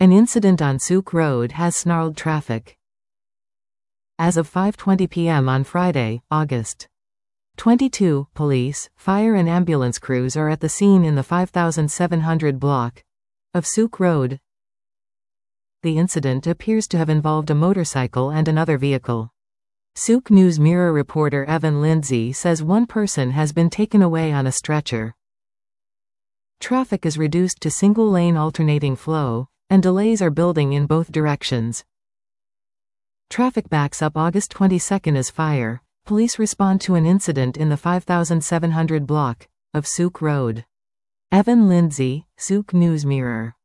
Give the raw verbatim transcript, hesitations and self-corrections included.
An incident on Souk Road has snarled traffic. As of five twenty p m on Friday, August twenty-second, police, fire and ambulance crews are at the scene in the five thousand seven hundred block of Souk Road. The incident appears to have involved a motorcycle and another vehicle. Souk News Mirror reporter Evan Lindsay says one person has been taken away on a stretcher. Traffic is reduced to single-lane alternating flow, and delays are building in both directions. Traffic backs up August twenty-second as fire. Police respond to an incident in the five thousand seven hundred block of Souk Road. Evan Lindsay, Souk News Mirror.